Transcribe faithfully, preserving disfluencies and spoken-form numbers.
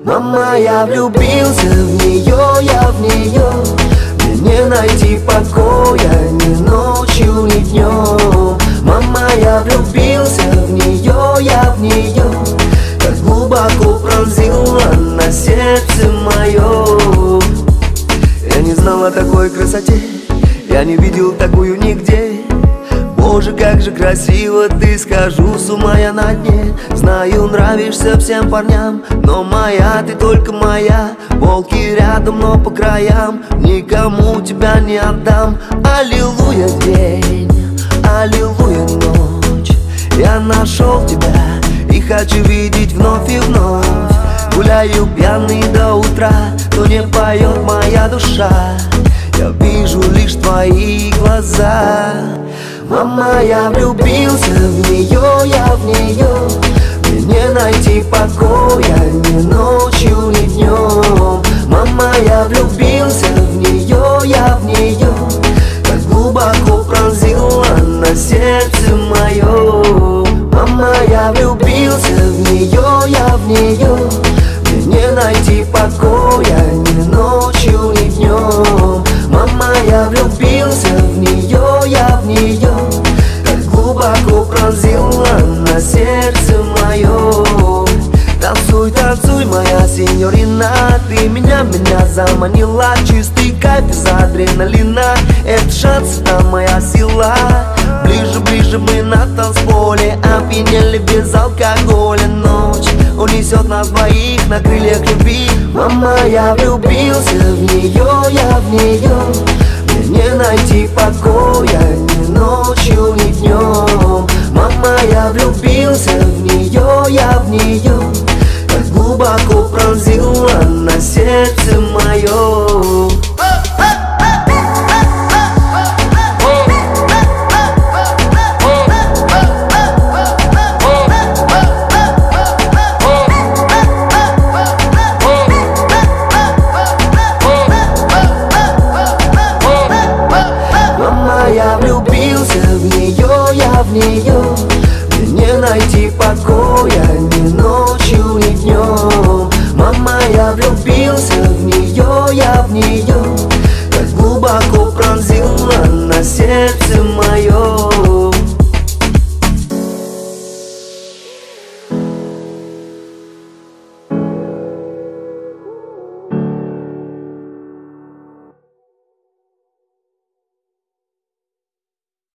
Мама, я влюбился в нее, я в нее. Мне не найти покоя ни ночью, ни днем. Мама, я влюбился в нее, я в нее. Как глубоко пронзила на сердце мое. Я не знал о такой красоте, я не видел такую нигде. Боже, как же красиво ты, скажу, с ума я на дне. Знаю, нравишься всем парням, но моя, ты только моя. Волки рядом, но по краям, никому тебя не отдам. Аллилуйя день, аллилуйя ночь. Я нашел тебя и хочу видеть вновь и вновь. Гуляю пьяный до утра, но не поет моя душа. Я вижу лишь твои глаза. Мама, я влюбился в нее, я в нее. Мне не найти покоя ни ночью, ни днем. Мама, я влюбился в нее, я в нее. Как глубоко пронзила на сердце мое. Мама, я влюбился в нее, я в нее. Мне не найти покоя ни ночью, ни днем. Мама, я влюбился в нее, я в нее. Как глубоко пронзила на сердце мое. Танцуй, танцуй, моя синьорина. Ты меня, меня заманила. Чистый кайф из адреналина. Это шанс, это моя сила. Ближе, ближе мы на танцполе. Опьянели без алкоголя. Ночь унесет нас двоих на крыльях любви. Мама, я влюбился в нее, я в нее. Мне не найти покоя ни ночью, ни днем. Мама, я влюбился в нее, я в нее. Как глубоко пронзила на сердце мое. Я влюбился в нее, я в нее. Мне не найти покоя ни ночью, ни днем. Мама, я влюбился в нее, я в нее. Как глубоко пронзила на сердце мое.